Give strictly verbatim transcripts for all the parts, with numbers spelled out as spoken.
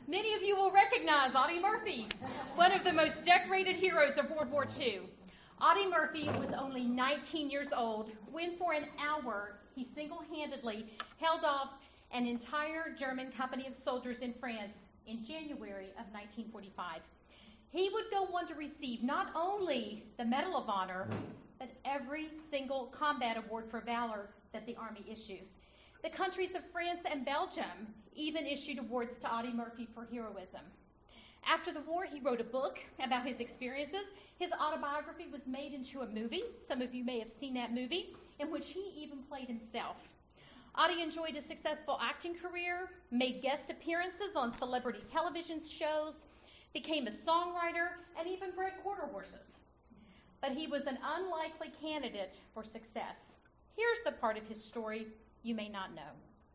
Many of you will recognize Audie Murphy, one of the most decorated heroes of World War Two. Audie Murphy was only nineteen years old when for an hour he single-handedly held off an entire German company of soldiers in France in January of nineteen forty-five. He would go on to receive not only the Medal of Honor, but every single combat award for valor that the Army issues. The countries of France and Belgium even issued awards to Audie Murphy for heroism. After the war, he wrote a book about his experiences. His autobiography was made into a movie. Some of you may have seen that movie, in which he even played himself. Audie enjoyed a successful acting career, made guest appearances on celebrity television shows, became a songwriter, and even bred quarter horses. But he was an unlikely candidate for success. Here's the part of his story you may not know.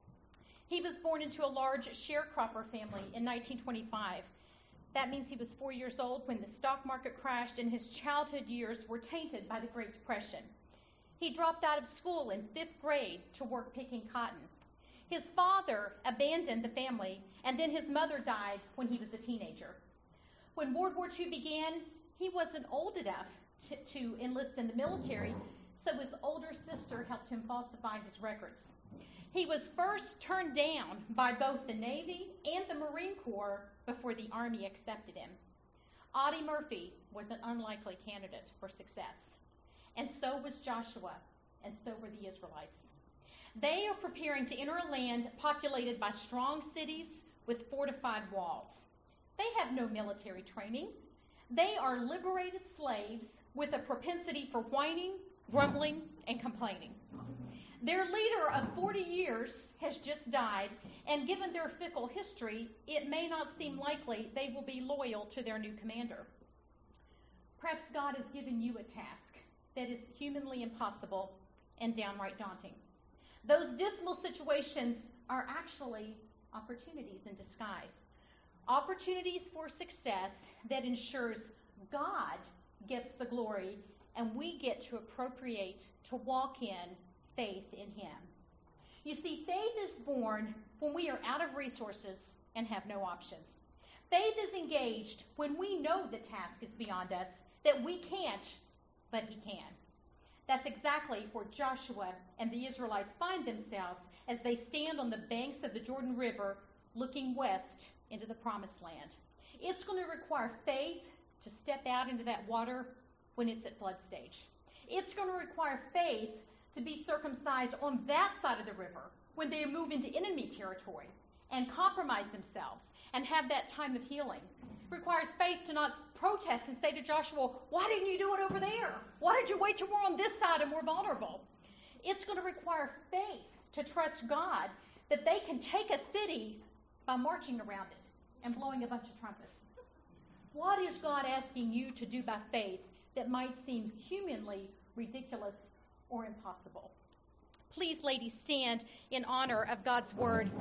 He was born into a large sharecropper family in nineteen twenty-five. That means he was four years old when the stock market crashed and his childhood years were tainted by the Great Depression. He dropped out of school in fifth grade to work picking cotton. His father abandoned the family, and then his mother died when he was a teenager. When World War Two began, he wasn't old enough to, to enlist in the military, so his older sister helped him falsify his records. He was first turned down by both the Navy and the Marine Corps before the Army accepted him. Audie Murphy was an unlikely candidate for success, and so was Joshua, and so were the Israelites. They are preparing to enter a land populated by strong cities with fortified walls. They have no military training. They are liberated slaves with a propensity for whining, grumbling, and complaining. Their leader of forty years has just died, and given their fickle history, it may not seem likely they will be loyal to their new commander. Perhaps God has given you a task that is humanly impossible and downright daunting. Those dismal situations are actually opportunities in disguise. Opportunities for success that ensures God gets the glory and we get to appropriate, to walk in faith in him. You see, faith is born when we are out of resources and have no options. Faith is engaged when we know the task is beyond us, that we can't, but he can. That's exactly where Joshua and the Israelites find themselves as they stand on the banks of the Jordan River looking west into the promised land. It's going to require faith to step out into that water when it's at flood stage. It's going to require faith to be circumcised on that side of the river when they move into enemy territory and compromise themselves and have that time of healing. It requires faith to not protest and say to Joshua, why didn't you do it over there? Why did you wait till we're on this side and we're vulnerable? It's going to require faith to trust God that they can take a city by marching around it and blowing a bunch of trumpets. What is God asking you to do by faith that might seem humanly ridiculous or impossible? Please, ladies, stand in honor of God's word.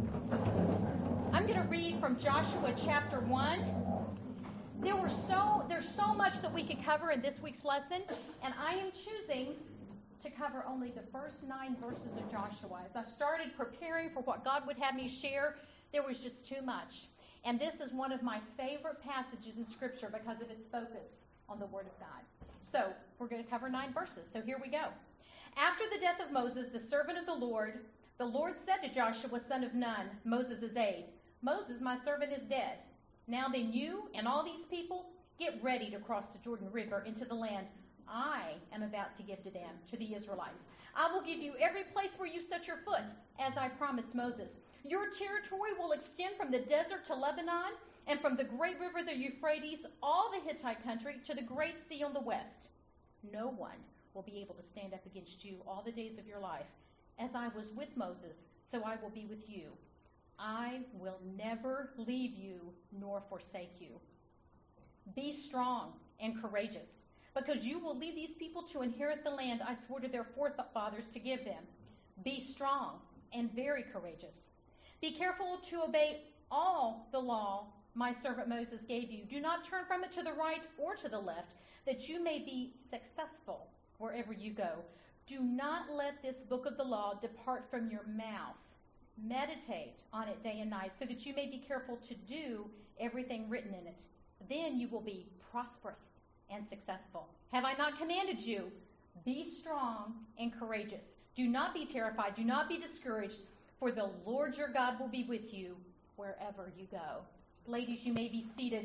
I'm going to read from Joshua chapter one. There were so there's so much that we could cover in this week's lesson, and I am choosing to cover only the first nine verses of Joshua. As I started preparing for what God would have me share, there was just too much. And this is one of my favorite passages in Scripture because of its focus on the Word of God. So we're going to cover nine verses. So here we go. After the death of Moses, the servant of the Lord, the Lord said to Joshua, son of Nun, Moses' aide, Moses, my servant, is dead. Now then you and all these people, get ready to cross the Jordan River into the land I am about to give to them, to the Israelites. I will give you every place where you set your foot, as I promised Moses. Your territory will extend from the desert to Lebanon, and from the great river, the Euphrates, all the Hittite country, to the great sea on the west. No one will be able to stand up against you all the days of your life. As I was with Moses, so I will be with you. I will never leave you nor forsake you. Be strong and courageous, because you will lead these people to inherit the land I swore to their forefathers to give them. Be strong and very courageous. Be careful to obey all the law my servant Moses gave you. Do not turn from it to the right or to the left, that you may be successful wherever you go. Do not let this book of the law depart from your mouth. Meditate on it day and night so that you may be careful to do everything written in it. Then you will be prosperous and successful. Have I not commanded you? Be strong and courageous. Do not be terrified. Do not be discouraged, for the Lord your God will be with you wherever you go. Ladies, you may be seated.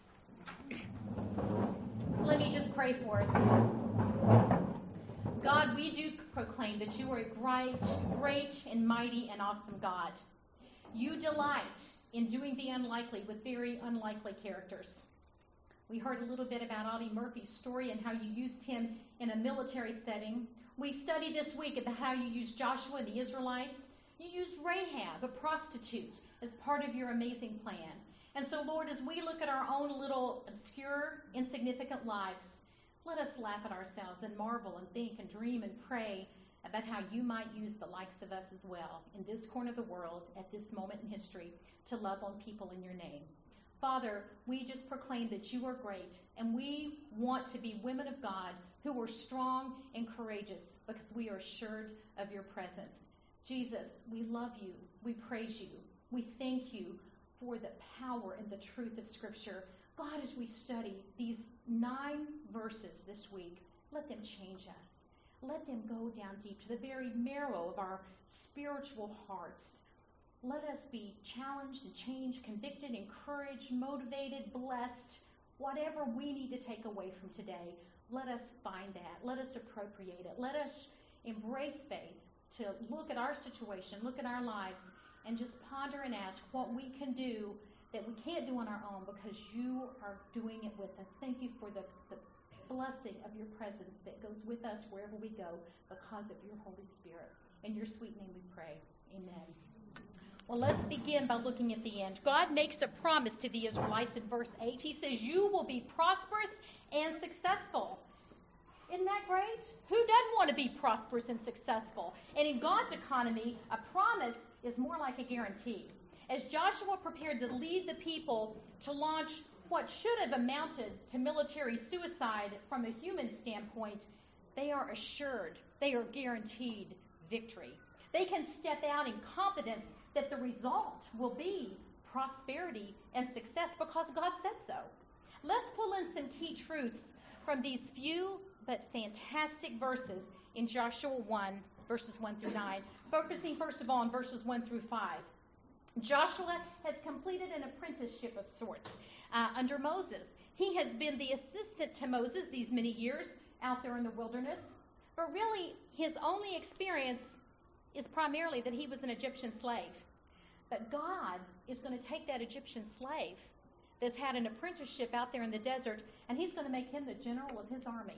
Let me just pray for us. God, we do proclaim that you are a great, great and mighty and awesome God. You delight in doing the unlikely with very unlikely characters. We heard a little bit about Audie Murphy's story and how you used him in a military setting. We studied this week about how you used Joshua and the Israelites. You used Rahab, a prostitute, as part of your amazing plan. And so, Lord, as we look at our own little obscure, insignificant lives, let us laugh at ourselves and marvel and think and dream and pray about how you might use the likes of us as well in this corner of the world at this moment in history to love on people in your name. Father, we just proclaim that you are great, and we want to be women of God who are strong and courageous because we are assured of your presence. Jesus, we love you. We praise you. We thank you for the power and the truth of Scripture. God, as we study these nine verses this week, let them change us. Let them go down deep to the very marrow of our spiritual hearts. Let us be challenged and changed, convicted, encouraged, motivated, blessed. Whatever we need to take away from today, let us find that. Let us appropriate it. Let us embrace faith to look at our situation, look at our lives, and just ponder and ask what we can do that we can't do on our own because you are doing it with us. Thank you for the, the blessing of your presence that goes with us wherever we go because of your Holy Spirit. In your sweet name we pray. Amen. Well, let's begin by looking at the end. God makes a promise to the Israelites in verse eight. He says, you will be prosperous and successful. Isn't that great? Who doesn't want to be prosperous and successful? And in God's economy, a promise is more like a guarantee. As Joshua prepared to lead the people to launch what should have amounted to military suicide from a human standpoint, they are assured, they are guaranteed victory. They can step out in confidence that the result will be prosperity and success because God said so. Let's pull in some key truths from these few but fantastic verses in Joshua one, verses one through nine, focusing first of all on verses one through five. Joshua has completed an apprenticeship of sorts uh, under Moses. He has been the assistant to Moses these many years out there in the wilderness, but really his only experience is primarily that he was an Egyptian slave. But God is going to take that Egyptian slave that's had an apprenticeship out there in the desert, and he's going to make him the general of his army.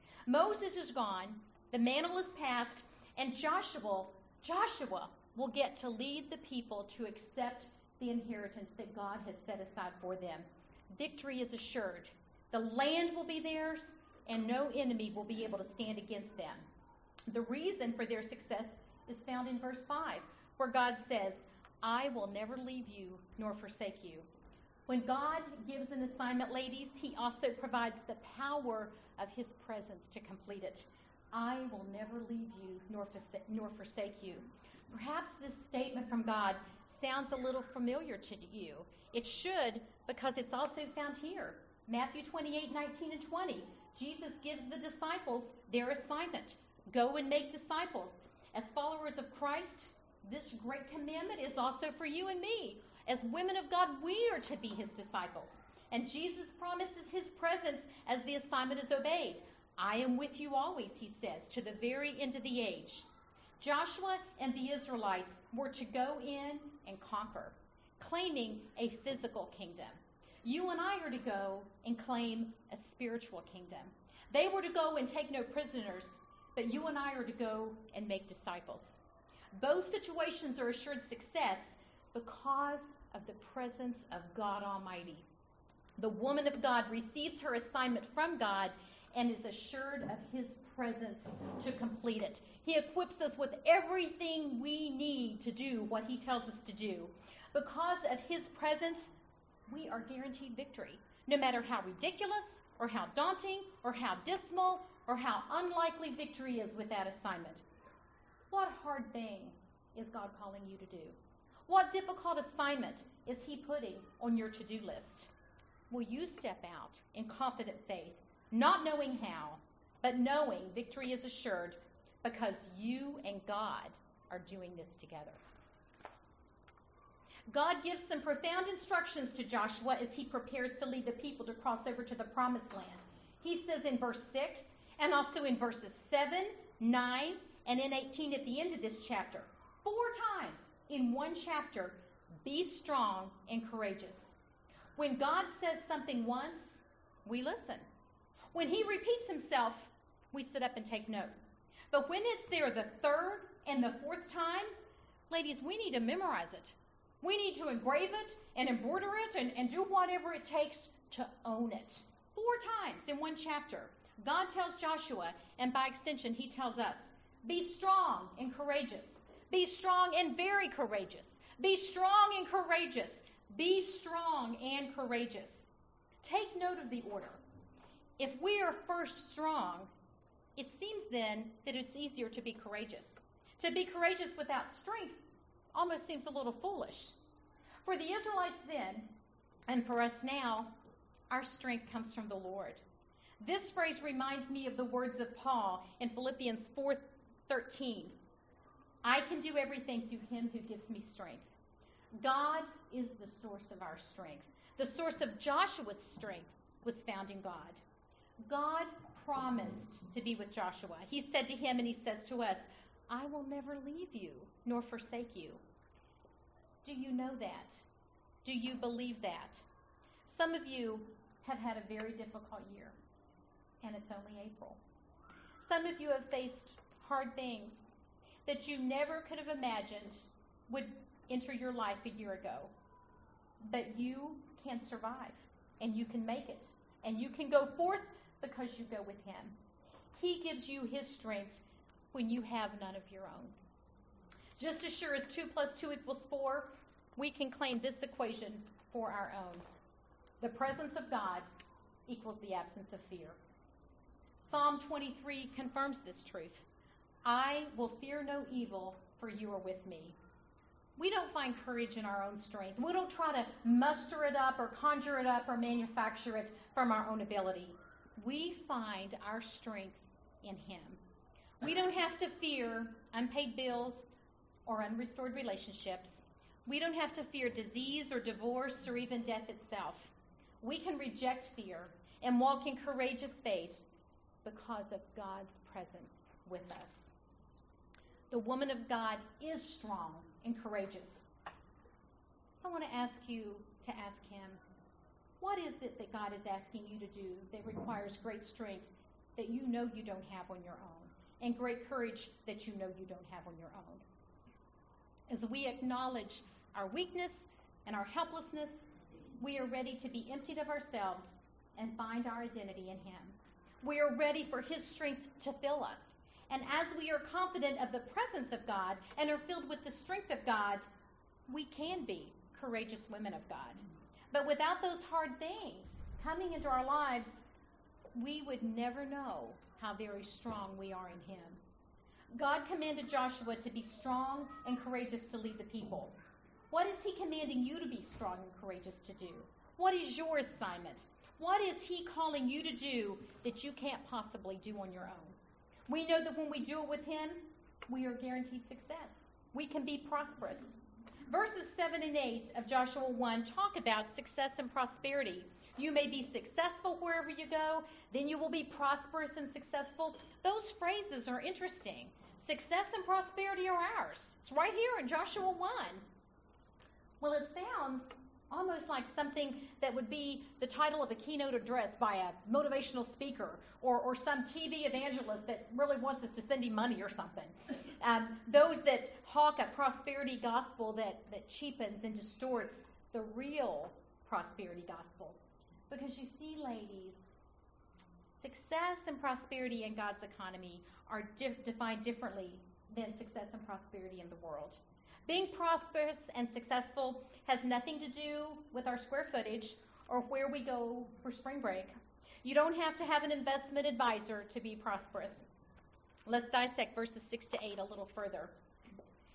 Moses is gone, the mantle is passed, and Joshua, Joshua will get to lead the people to accept the inheritance that God has set aside for them. Victory is assured. The land will be theirs, and no enemy will be able to stand against them. The reason for their success is found in verse five, where God says, I will never leave you nor forsake you. When God gives an assignment, ladies, he also provides the power of his presence to complete it. I will never leave you nor forsake, nor forsake you. Perhaps this statement from God sounds a little familiar to you. It should, because it's also found here. Matthew twenty-eight, nineteen, and twenty. Jesus gives the disciples their assignment. Go and make disciples. As followers of Christ, this great commandment is also for you and me. As women of God, we are to be his disciples. And Jesus promises his presence as the assignment is obeyed. I am with you always, he says, to the very end of the age. Joshua and the Israelites were to go in and conquer, claiming a physical kingdom. You and I are to go and claim a spiritual kingdom. They were to go and take no prisoners, but you and I are to go and make disciples. Both situations are assured success because of the presence of God Almighty. The woman of God receives her assignment from God and is assured of his presence to complete it. He equips us with everything we need to do what he tells us to do. Because of his presence, we are guaranteed victory, no matter how ridiculous or how daunting or how dismal or how unlikely victory is with that assignment. What hard thing is God calling you to do? What difficult assignment is he putting on your to-do list? Will you step out in confident faith, not knowing how, but knowing victory is assured because you and God are doing this together? God gives some profound instructions to Joshua as he prepares to lead the people to cross over to the promised land. He says in verse six, and also in verses seven, nine, and in eighteen at the end of this chapter, four times in one chapter, be strong and courageous. When God says something once, we listen. When he repeats himself, we sit up and take note. But when it's there the third and the fourth time, ladies, we need to memorize it. We need to engrave it and embroider it and, and do whatever it takes to own it. Four times in one chapter, God tells Joshua, and by extension, he tells us, be strong and courageous. Be strong and very courageous. Be strong and courageous. Be strong and courageous. Take note of the order. If we are first strong, it seems then that it's easier to be courageous. To be courageous without strength almost seems a little foolish. For the Israelites then, and for us now, our strength comes from the Lord. This phrase reminds me of the words of Paul in Philippians four thirteen. I can do everything through him who gives me strength. God is the source of our strength. The source of Joshua's strength was found in God. God promised to be with Joshua. He said to him, and he says to us, I will never leave you nor forsake you. Do you know that? Do you believe that? Some of you have had a very difficult year, and it's only April. Some of you have faced hard things that you never could have imagined would enter your life a year ago. But you can survive, and you can make it, and you can go forth because you go with him. He gives you his strength when you have none of your own. Just as sure as two plus two equals four, we can claim this equation for our own. The presence of God equals the absence of fear. Psalm twenty-three confirms this truth. I will fear no evil, for you are with me. We don't find courage in our own strength. We don't try to muster it up or conjure it up or manufacture it from our own ability. We find our strength in him. We don't have to fear unpaid bills or unrestored relationships. We don't have to fear disease or divorce or even death itself. We can reject fear and walk in courageous faith because of God's presence with us. The woman of God is strong and courageous. I want to ask you to ask him, what is it that God is asking you to do that requires great strength that you know you don't have on your own, and great courage that you know you don't have on your own? As we acknowledge our weakness and our helplessness, we are ready to be emptied of ourselves and find our identity in him. We are ready for his strength to fill us. And as we are confident of the presence of God and are filled with the strength of God, we can be courageous women of God. But without those hard things coming into our lives, we would never know how very strong we are in him. God commanded Joshua to be strong and courageous to lead the people. What is he commanding you to be strong and courageous to do? What is your assignment? What is he calling you to do that you can't possibly do on your own? We know that when we do it with him, we are guaranteed success. We can be prosperous. Verses seven and eight of Joshua one talk about success and prosperity. You may be successful wherever you go, then you will be prosperous and successful. Those phrases are interesting. Success and prosperity are ours. It's right here in Joshua one. Well, it sounds almost like something that would be the title of a keynote address by a motivational speaker or, or some T V evangelist that really wants us to send him money or something. Um, those that hawk a prosperity gospel that, that cheapens and distorts the real prosperity gospel. Because you see, ladies, success and prosperity in God's economy are dif- defined differently than success and prosperity in the world. Being prosperous and successful has nothing to do with our square footage or where we go for spring break. You don't have to have an investment advisor to be prosperous. Let's dissect verses six to eight a little further.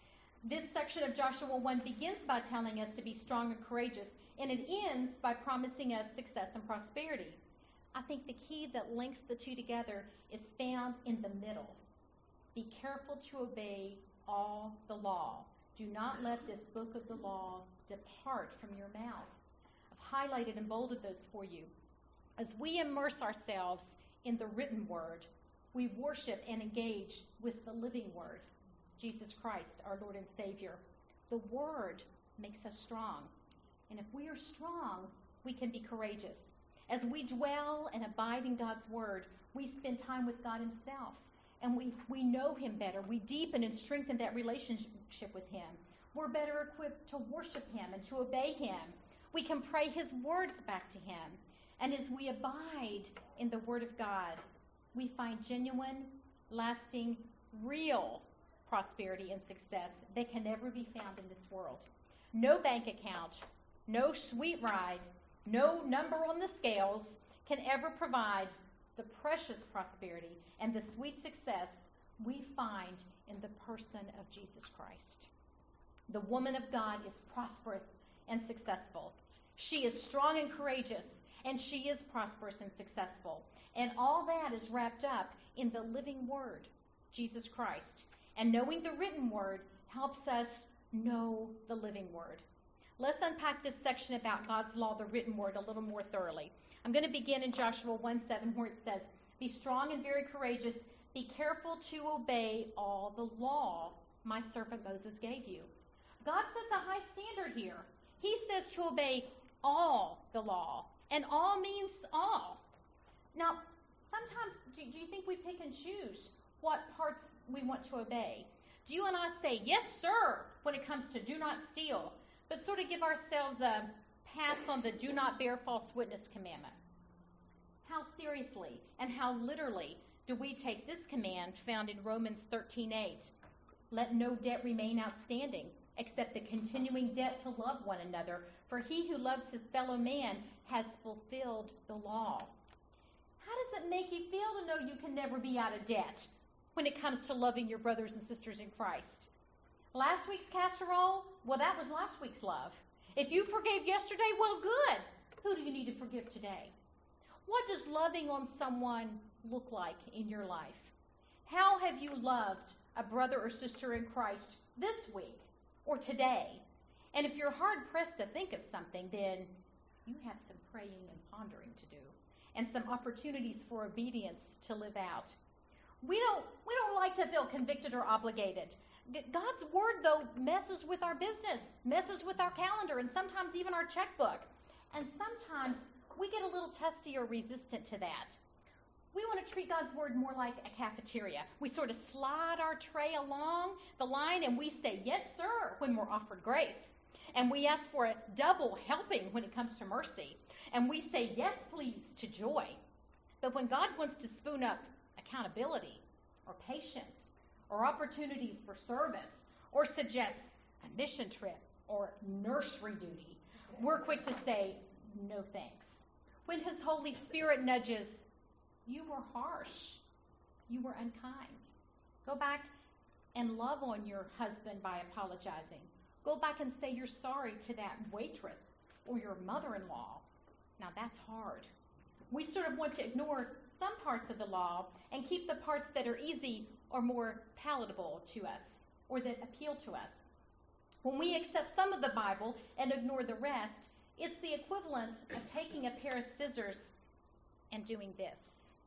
This section of Joshua one begins by telling us to be strong and courageous, and it ends by promising us success and prosperity. I think the key that links the two together is found in the middle. Be careful to obey all the law. Do not let this book of the law depart from your mouth. I've highlighted and bolded those for you. As we immerse ourselves in the written word, we worship and engage with the living word, Jesus Christ, our Lord and Savior. The word makes us strong. And if we are strong, we can be courageous. As we dwell and abide in God's word, we spend time with God himself. And we, we know him better. We deepen and strengthen that relationship with him. We're better equipped to worship him and to obey him. We can pray his words back to him. And as we abide in the word of God, we find genuine, lasting, real prosperity and success that can never be found in this world. No bank account, no sweet ride, no number on the scales can ever provide the precious prosperity and the sweet success we find in the person of Jesus Christ. The woman of God is prosperous and successful. She is strong and courageous, and she is prosperous and successful. And all that is wrapped up in the living word, Jesus Christ. And knowing the written word helps us know the living word. Let's unpack this section about God's law, the written word, a little more thoroughly. I'm going to begin in Joshua one seven, where it says, "Be strong and very courageous. Be careful to obey all the law my servant Moses gave you." God sets a high standard here. He says to obey all the law, and all means all. Now, sometimes, do, do you think we pick and choose what parts we want to obey? Do you and I say, yes, sir, when it comes to do not steal, but sort of give ourselves a pass on the do not bear false witness commandment? How seriously and how literally do we take this command found in Romans thirteen eight? Let no debt remain outstanding, except the continuing debt to love one another, for he who loves his fellow man has fulfilled the law. How does it make you feel to know you can never be out of debt when it comes to loving your brothers and sisters in Christ? Last week's casserole, well, that was last week's love. If you forgave yesterday, well, good. Who do you need to forgive today? What does loving on someone look like in your life? How have you loved a brother or sister in Christ this week or today? And if you're hard-pressed to think of something, then you have some praying and pondering to do and some opportunities for obedience to live out. We don't, we don't like to feel convicted or obligated. God's word, though, messes with our business, messes with our calendar, and sometimes even our checkbook. And sometimes we get a little testy or resistant to that. We want to treat God's word more like a cafeteria. We sort of slide our tray along the line and we say, yes, sir, when we're offered grace. And we ask for a double helping when it comes to mercy. And we say, yes, please, to joy. But when God wants to spoon up accountability or patience or opportunities for service or suggests a mission trip or nursery duty, we're quick to say, no thanks. When his Holy Spirit nudges, you were harsh, you were unkind. Go back and love on your husband by apologizing. Go back and say you're sorry to that waitress or your mother-in-law. Now that's hard. We sort of want to ignore some parts of the law and keep the parts that are easy or more palatable to us or that appeal to us. When we accept some of the Bible and ignore the rest, it's the equivalent of taking a pair of scissors and doing this.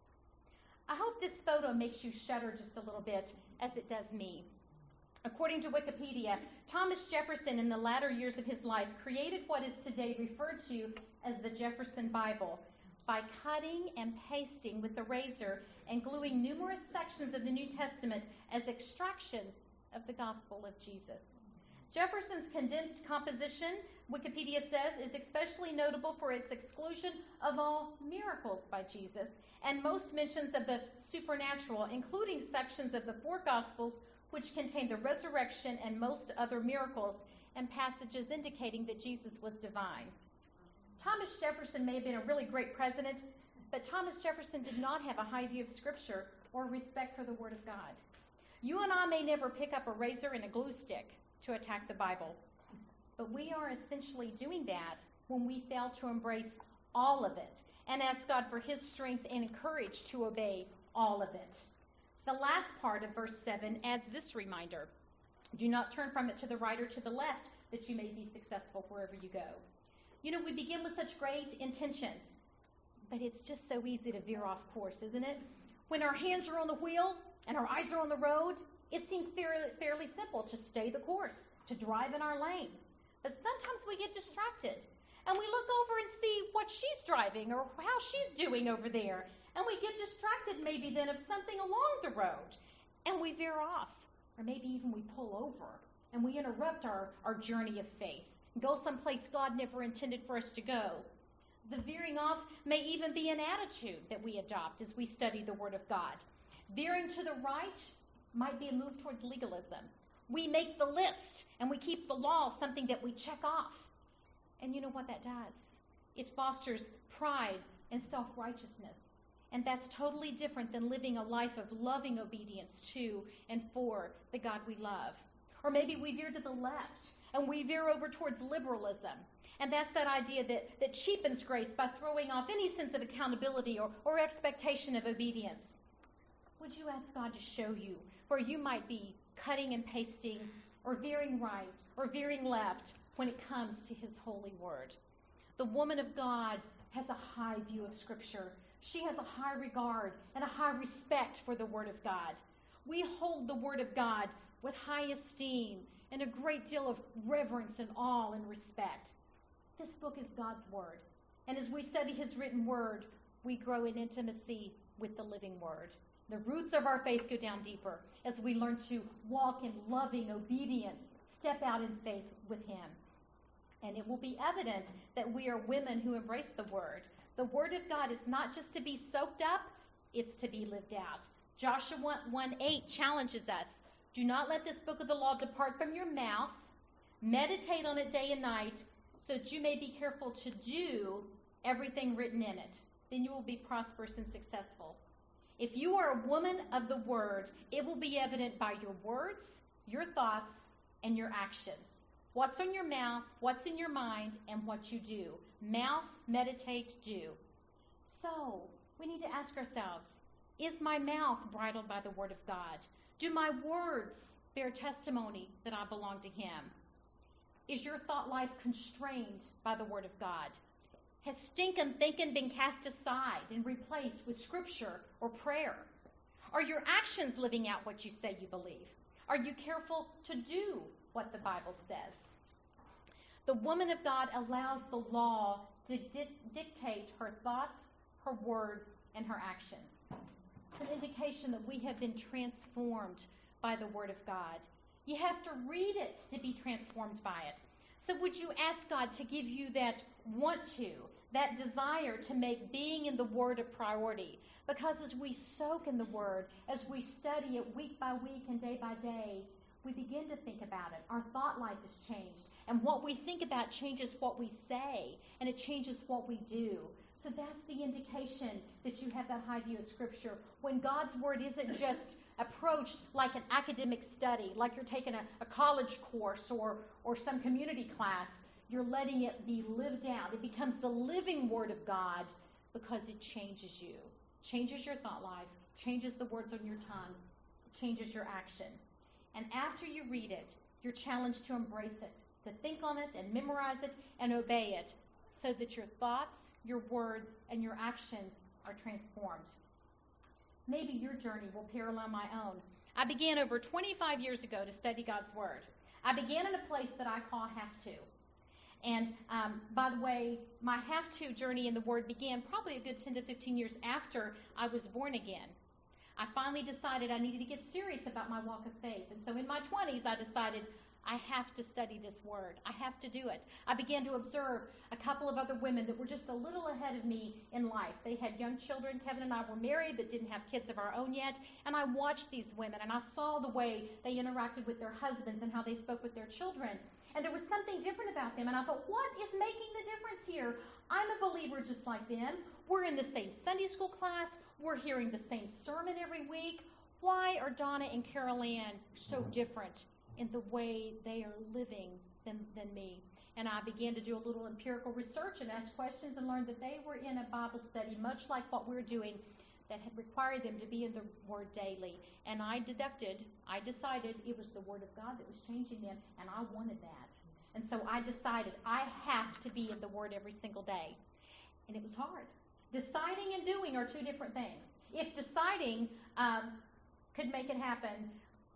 I hope this photo makes you shudder just a little bit, as it does me. According to Wikipedia, Thomas Jefferson, in the latter years of his life, created what is today referred to as the Jefferson Bible by cutting and pasting with a razor and gluing numerous sections of the New Testament as extractions of the gospel of Jesus. Jefferson's condensed composition, Wikipedia says, is especially notable for its exclusion of all miracles by Jesus and most mentions of the supernatural, including sections of the four Gospels which contain the resurrection and most other miracles and passages indicating that Jesus was divine. Thomas Jefferson may have been a really great president, but Thomas Jefferson did not have a high view of Scripture or respect for the Word of God. You and I may never pick up a razor and a glue stick, to attack the Bible. But we are essentially doing that when we fail to embrace all of it and ask God for his strength and courage to obey all of it. The last part of verse seven adds this reminder: do not turn from it to the right or to the left, that you may be successful wherever you go. You know, we begin with such great intentions, but it's just so easy to veer off course, isn't it? When our hands are on the wheel and our eyes are on the road, it seems fairly, fairly simple to stay the course, to drive in our lane. But sometimes we get distracted, and we look over and see what she's driving or how she's doing over there, and we get distracted maybe then of something along the road, and we veer off, or maybe even we pull over, and we interrupt our, our journey of faith and go someplace God never intended for us to go. The veering off may even be an attitude that we adopt as we study the Word of God. Veering to the right might be a move towards legalism. We make the list, and we keep the law something that we check off. And you know what that does? It fosters pride and self-righteousness. And that's totally different than living a life of loving obedience to and for the God we love. Or maybe we veer to the left, and we veer over towards liberalism. And that's that idea that, that cheapens grace by throwing off any sense of accountability or, or expectation of obedience. Would you ask God to show you where you might be cutting and pasting or veering right or veering left when it comes to his holy word? The woman of God has a high view of Scripture. She has a high regard and a high respect for the Word of God. We hold the Word of God with high esteem and a great deal of reverence and awe and respect. This book is God's Word. And as we study his written Word, we grow in intimacy with the living Word. The roots of our faith go down deeper as we learn to walk in loving obedience, step out in faith with him. And it will be evident that we are women who embrace the Word. The Word of God is not just to be soaked up, it's to be lived out. Joshua one eight challenges us. Do not let this book of the law depart from your mouth. Meditate on it day and night, so that you may be careful to do everything written in it. Then you will be prosperous and successful. If you are a woman of the Word, it will be evident by your words, your thoughts, and your actions. What's on your mouth, what's in your mind, and what you do. Mouth, meditate, do. So, we need to ask ourselves, is my mouth bridled by the Word of God? Do my words bear testimony that I belong to him? Is your thought life constrained by the Word of God? Has stinking thinking been cast aside and replaced with Scripture or prayer? Are your actions living out what you say you believe? Are you careful to do what the Bible says? The woman of God allows the law to di- dictate her thoughts, her words, and her actions. It's an indication that we have been transformed by the Word of God. You have to read it to be transformed by it. So would you ask God to give you that want to, that desire to make being in the Word a priority? Because as we soak in the Word, as we study it week by week and day by day, we begin to think about it. Our thought life has changed. And what we think about changes what we say, and it changes what we do. So that's the indication that you have that high view of Scripture. When God's Word isn't just approached like an academic study, like you're taking a, a college course or, or some community class, you're letting it be lived out. It becomes the living Word of God because it changes you. Changes your thought life, changes the words on your tongue, changes your action. And after you read it, you're challenged to embrace it, to think on it and memorize it and obey it so that your thoughts, your words, and your actions are transformed. Maybe your journey will parallel my own. I began over twenty-five years ago to study God's Word. I began in a place that I call have-to. And um, by the way, my have-to journey in the Word began probably a good ten to fifteen years after I was born again. I finally decided I needed to get serious about my walk of faith. And so in my twenties, I decided I have to study this Word. I have to do it. I began to observe a couple of other women that were just a little ahead of me in life. They had young children. Kevin and I were married but didn't have kids of our own yet. And I watched these women, and I saw the way they interacted with their husbands and how they spoke with their children. And there was something different about them. And I thought, what is making the difference here? I'm a believer just like them. We're in the same Sunday school class. We're hearing the same sermon every week. Why are Donna and Carol Ann so different in the way they are living than, than me. And I began to do a little empirical research and ask questions and learned that they were in a Bible study, much like what we're doing, that had required them to be in the Word daily. And I deducted, I decided it was the Word of God that was changing them, and I wanted that. And so I decided I have to be in the Word every single day. And it was hard. Deciding and doing are two different things. If deciding um, could make it happen,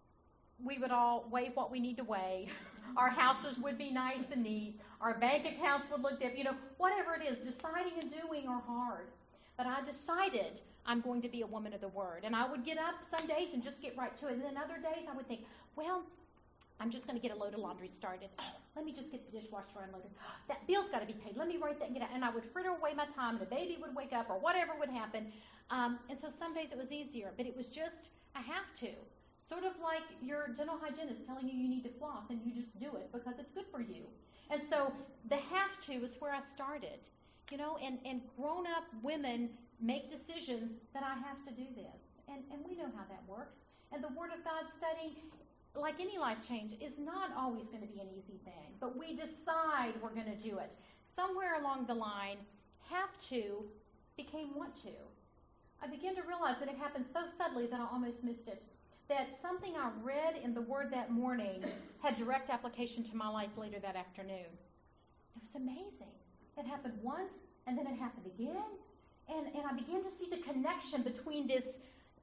we would all weigh what we need to weigh. Our houses would be nice and neat. Our bank accounts would look different. You know, whatever it is, deciding and doing are hard. But I decided I'm going to be a woman of the Word. And I would get up some days and just get right to it. And then other days I would think, well, I'm just going to get a load of laundry started. Let me just get the dishwasher unloaded. That bill's got to be paid. Let me write that and get out. And I would fritter away my time, and the baby would wake up or whatever would happen. Um, and so some days it was easier. But it was just, I have to. Sort of like your dental hygienist telling you you need to floss, and you just do it because it's good for you. And so the have to is where I started. You know, and, and grown-up women make decisions that I have to do this. And, and we know how that works. And the Word of God study, like any life change, is not always going to be an easy thing. But we decide we're going to do it. Somewhere along the line, have to became want to. I began to realize that it happened so subtly that I almost missed it. That something I read in the Word that morning had direct application to my life later that afternoon. It was amazing. It happened once, and then it happened again. And, and I began to see the connection between this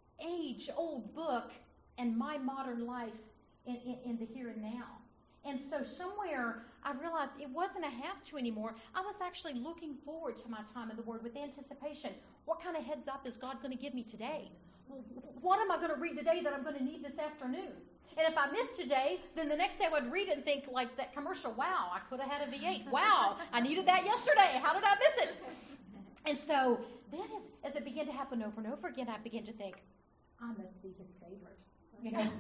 age-old book and my modern life in, in, in the here and now. And so somewhere I realized it wasn't a have to anymore. I was actually looking forward to my time in the Word with anticipation. What kind of heads up is God going to give me today? What am I going to read today that I'm going to need this afternoon? And if I missed today, then the next day I would read it and think like that commercial, wow, I could have had a V eight. Wow, I needed that yesterday. How did I miss it? And so then as, as it began to happen over and over again, I began to think, I must be his favorite. You know,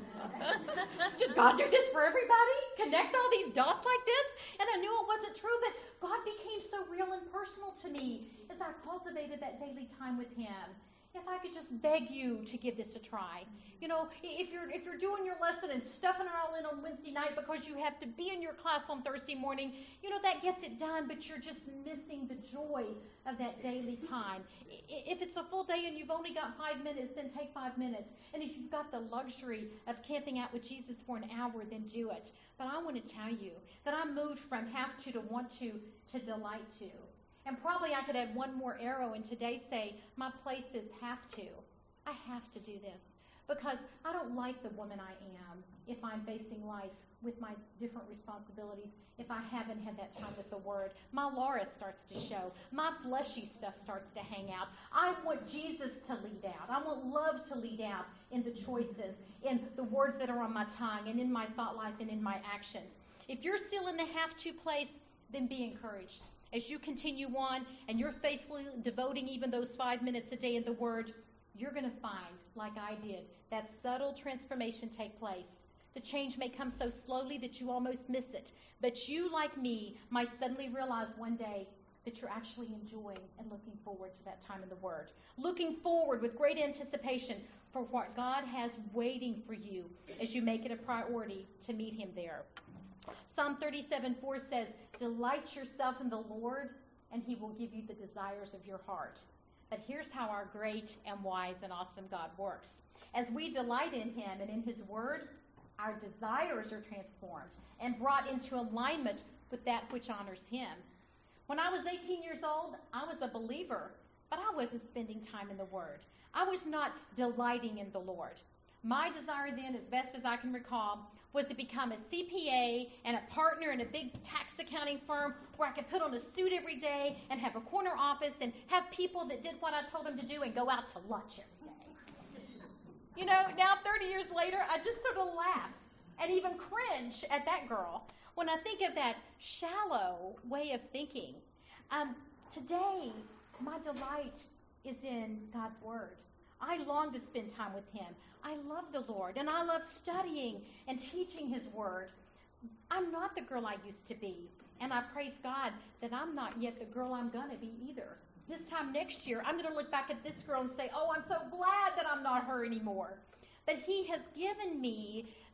does God do this for everybody? Connect all these dots like this? And I knew it wasn't true, but God became so real and personal to me as I cultivated that daily time with him. If I could just beg you to give this a try. You know, if you're if you're doing your lesson and stuffing it all in on Wednesday night because you have to be in your class on Thursday morning, you know, that gets it done, but you're just missing the joy of that daily time. If it's a full day and you've only got five minutes, then take five minutes. And if you've got the luxury of camping out with Jesus for an hour, then do it. But I want to tell you that I moved from have to to want to to delight to. And probably I could add one more arrow and today say, my place is have to. I have to do this. Because I don't like the woman I am if I'm facing life with my different responsibilities, if I haven't had that time with the Word. My Laura starts to show. My fleshy stuff starts to hang out. I want Jesus to lead out. I want love to lead out in the choices, in the words that are on my tongue, and in my thought life, and in my actions. If you're still in the have to place, then be encouraged. As you continue on and you're faithfully devoting even those five minutes a day in the Word, you're going to find, like I did, that subtle transformation take place. The change may come so slowly that you almost miss it. But you, like me, might suddenly realize one day that you're actually enjoying and looking forward to that time in the Word. Looking forward with great anticipation for what God has waiting for you as you make it a priority to meet Him there. Psalm thirty-seven four says, delight yourself in the Lord, and He will give you the desires of your heart. But here's how our great and wise and awesome God works. As we delight in Him and in His Word, our desires are transformed and brought into alignment with that which honors Him. When I was eighteen years old, I was a believer, but I wasn't spending time in the Word. I was not delighting in the Lord. My desire then, as best as I can recall, was to become a C P A and a partner in a big tax accounting firm where I could put on a suit every day and have a corner office and have people that did what I told them to do and go out to lunch every day. You know, now thirty years later, I just sort of laugh and even cringe at that girl when I think of that shallow way of thinking. Um, today, my delight is in God's Word. I long to spend time with Him. I love the Lord, and I love studying and teaching His Word. I'm not the girl I used to be, and I praise God that I'm not yet the girl I'm going to be either. This time next year, I'm going to look back at this girl and say, oh, I'm so glad that I'm not her anymore. But He has given me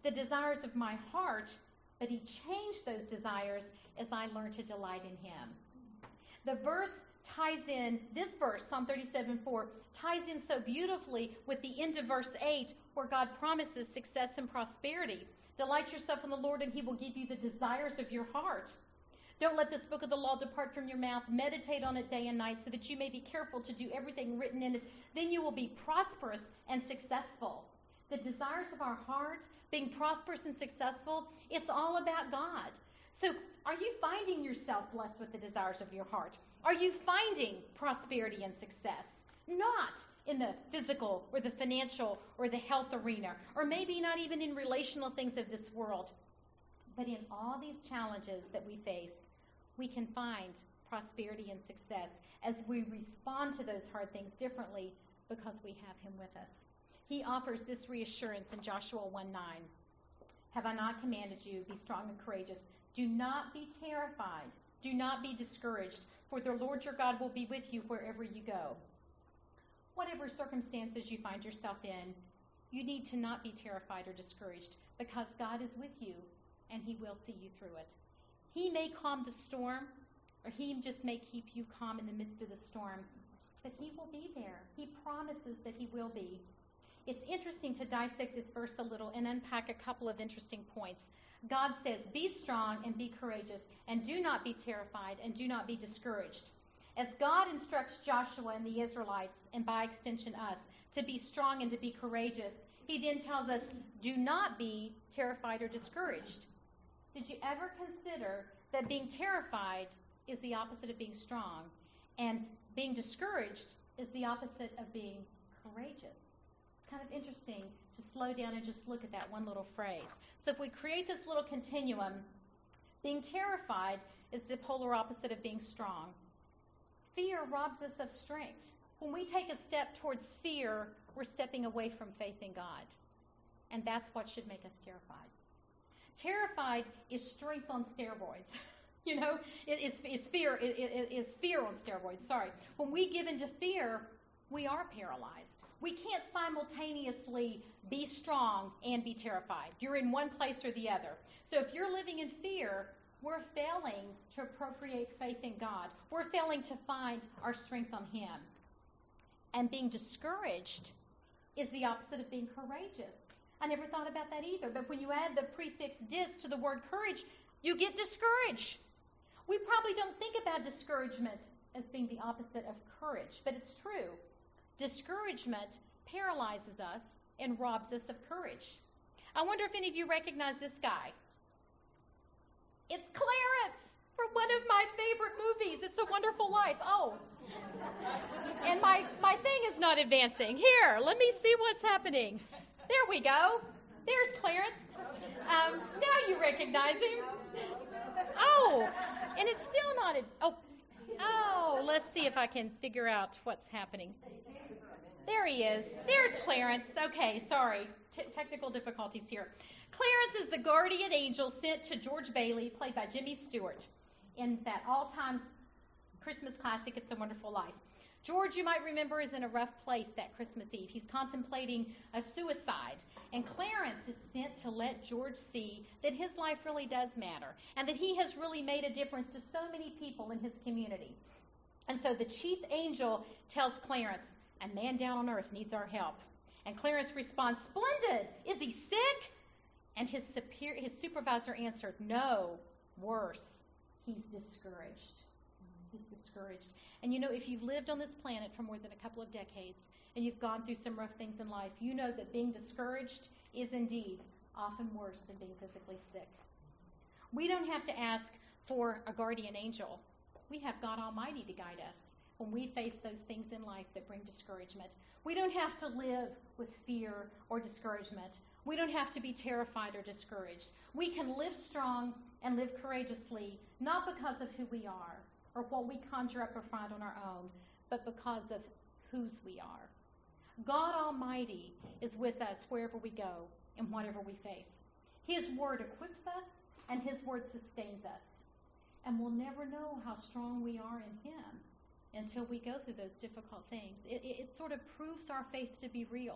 the desires of my heart, but he changed those desires as I learned to delight in him. The verse ties in, this verse, Psalm thirty-seven four, ties in so beautifully with the end of verse eight, where God promises success and prosperity. Delight yourself in the Lord, and he will give you the desires of your heart. Don't let this book of the law depart from your mouth. Meditate on it day and night, so that you may be careful to do everything written in it. Then you will be prosperous and successful. The desires of our heart, being prosperous and successful, it's all about God. So are you finding yourself blessed with the desires of your heart? Are you finding prosperity and success? Not in the physical or the financial or the health arena, or maybe not even in relational things of this world. But in all these challenges that we face, we can find prosperity and success as we respond to those hard things differently because we have him with us. He offers this reassurance in Joshua one nine. Have I not commanded you, be strong and courageous? Do not be terrified. Do not be discouraged, for the Lord your God will be with you wherever you go. Whatever circumstances you find yourself in, you need to not be terrified or discouraged, because God is with you and he will see you through it. He may calm the storm, or he just may keep you calm in the midst of the storm, but he will be there. He promises that he will be. It's interesting to dissect this verse a little and unpack a couple of interesting points. God says, be strong and be courageous, and do not be terrified, and do not be discouraged. As God instructs Joshua and the Israelites, and by extension us, to be strong and to be courageous, he then tells us, do not be terrified or discouraged. Did you ever consider that being terrified is the opposite of being strong, and being discouraged is the opposite of being courageous? It's kind of interesting to slow down and just look at that one little phrase. So if we create this little continuum, being terrified is the polar opposite of being strong. Fear robs us of strength. When we take a step towards fear, we're stepping away from faith in God. And that's what should make us terrified. Terrified is strength on steroids. You know, it, it's, it's fear it, it, it's fear on steroids. Sorry. When we give into fear, we are paralyzed. We can't simultaneously be strong and be terrified. You're in one place or the other. So if you're living in fear, we're failing to appropriate faith in God. We're failing to find our strength on him. And being discouraged is the opposite of being courageous. I never thought about that either. But when you add the prefix dis to the word courage, you get discouraged. We probably don't think about discouragement as being the opposite of courage, but it's true. Discouragement paralyzes us and robs us of courage. I wonder if any of you recognize this guy. It's Clarence from one of my favorite movies, It's a Wonderful Life. Oh, and my, my thing is not advancing. Here, let me see what's happening. There we go. There's Clarence. Um, now you recognize him. Oh, and it's still not. Ad- oh, oh. Let's see if I can figure out what's happening. There he is. There's Clarence. Okay, sorry. T- technical difficulties here. Clarence is the guardian angel sent to George Bailey, played by Jimmy Stewart, in that all-time Christmas classic, It's a Wonderful Life. George, you might remember, is in a rough place that Christmas Eve. He's contemplating a suicide. And Clarence is sent to let George see that his life really does matter and that he has really made a difference to so many people in his community. And so the chief angel tells Clarence, a man down on earth needs our help. And Clarence responds, splendid! Is he sick? And his, superior, his supervisor answered, no, worse, he's discouraged. He's discouraged. And you know, if you've lived on this planet for more than a couple of decades and you've gone through some rough things in life, you know that being discouraged is indeed often worse than being physically sick. We don't have to ask for a guardian angel. We have God Almighty to guide us when we face those things in life that bring discouragement. We don't have to live with fear or discouragement. We don't have to be terrified or discouraged. We can live strong and live courageously, not because of who we are or what we conjure up or find on our own, but because of whose we are. God Almighty is with us wherever we go and whatever we face. His word equips us and his word sustains us. And we'll never know how strong we are in him until we go through those difficult things. It, it, it sort of proves our faith to be real.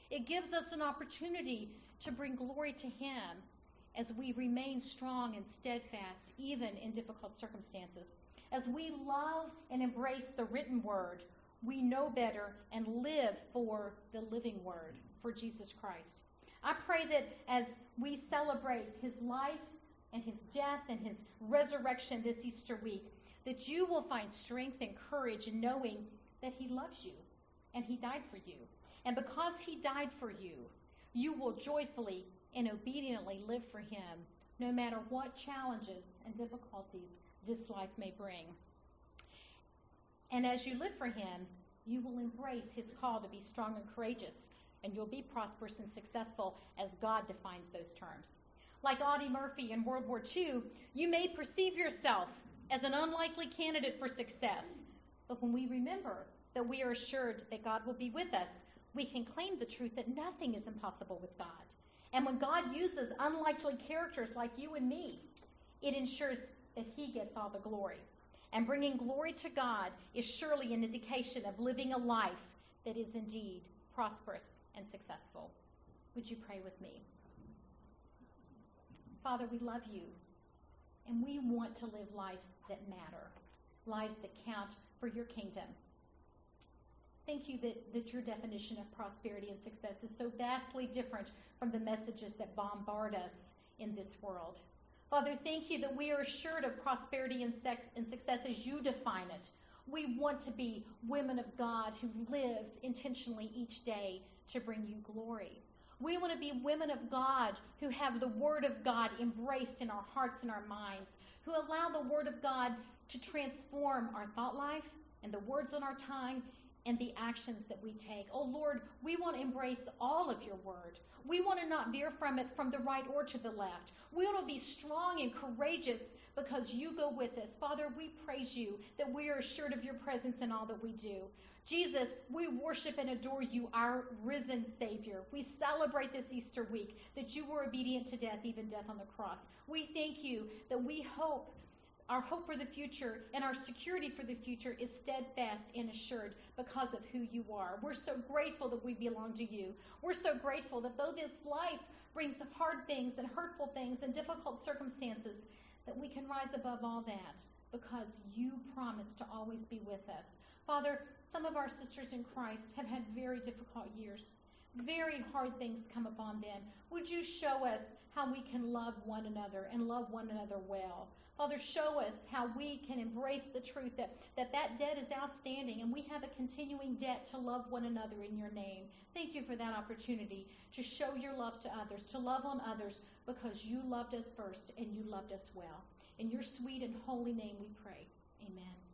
It gives us an opportunity to bring glory to Him as we remain strong and steadfast, even in difficult circumstances. As we love and embrace the written word, we know better and live for the living word, for Jesus Christ. I pray that as we celebrate His life and His death and His resurrection this Easter week, that you will find strength and courage in knowing that He loves you and He died for you. And because He died for you, you will joyfully and obediently live for Him, no matter what challenges and difficulties this life may bring. And as you live for Him, you will embrace His call to be strong and courageous, and you'll be prosperous and successful as God defines those terms. Like Audie Murphy in World War Two, you may perceive yourself as an unlikely candidate for success, but when we remember that we are assured that God will be with us, we can claim the truth that nothing is impossible with God. And when God uses unlikely characters like you and me, it ensures that He gets all the glory. And bringing glory to God is surely an indication of living a life that is indeed prosperous and successful. Would you pray with me? Father, we love you, and we want to live lives that matter, lives that count for your kingdom. Thank you that, that your definition of prosperity and success is so vastly different from the messages that bombard us in this world. Father, thank you that we are assured of prosperity and, sex and success as you define it. We want to be women of God who live intentionally each day to bring you glory. We want to be women of God who have the Word of God embraced in our hearts and our minds, who allow the Word of God to transform our thought life and the words on our tongue and the actions that we take. Oh Lord, we want to embrace all of your Word. We want to not veer from it from the right or to the left. We want to be strong and courageous because you go with us. Father, we praise you that we are assured of your presence in all that we do. Jesus, we worship and adore you, our risen Savior. We celebrate this Easter week that you were obedient to death, even death on the cross. We thank you that we hope, our hope for the future and our security for the future is steadfast and assured because of who you are. We're so grateful that we belong to you. We're so grateful that though this life brings hard things and hurtful things and difficult circumstances, that we can rise above all that because you promise to always be with us. Father, some of our sisters in Christ have had very difficult years. Very hard things come upon them. Would you show us how we can love one another and love one another well? Father, show us how we can embrace the truth that, that that debt is outstanding and we have a continuing debt to love one another in your name. Thank you for that opportunity to show your love to others, to love on others because you loved us first and you loved us well. In your sweet and holy name we pray. Amen.